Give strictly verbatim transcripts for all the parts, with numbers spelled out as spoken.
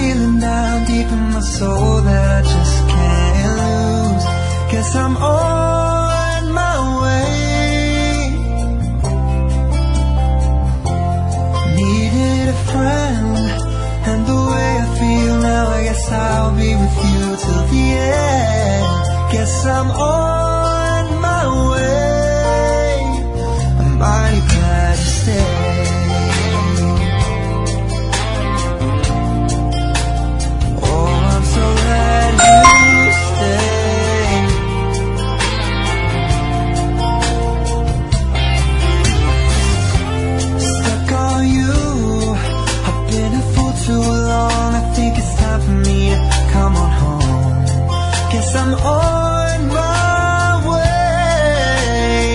feeling down deep in my soul that I just can't lose. Guess I'm on my way. Needed a friend, and the way I feel now, I guess I'll be with you till the end. Guess I'm on my way. I'm mighty glad you stayed. Oh, I'm so glad you stayed. Stuck on you, I've been a fool too long. I think it's time for me to come on home. Guess I'm on my way.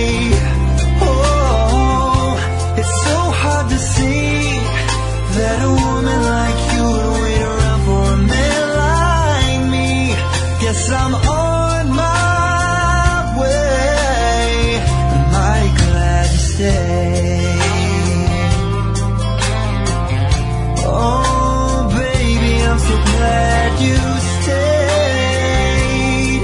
Oh, it's so hard to see that a woman like you would wait around for a man like me. Guess I'm on my way. I'm mighty glad you stayed. Oh, baby, I'm so glad you stayed.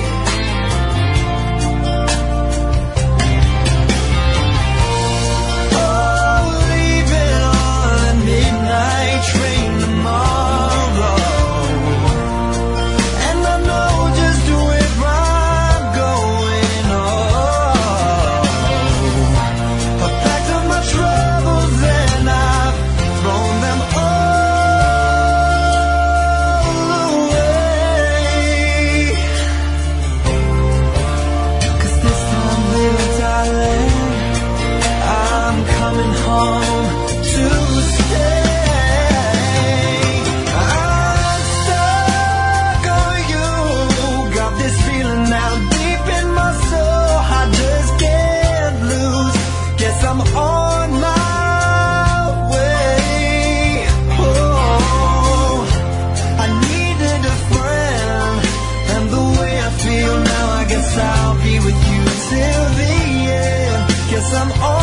Oh, leaving on a midnight train tomorrow, and I know just where I'm going. Oh, I packed up my troubles and I've thrown them all away. 'Cause this time, little darling, I'm coming home to stay. I'm stuck on you. Got this feeling now deep in my soul, I just can't lose. Guess I'm on my way. Oh, I needed a friend, and the way I feel now, I guess I'll be with you till the end. Guess I'm on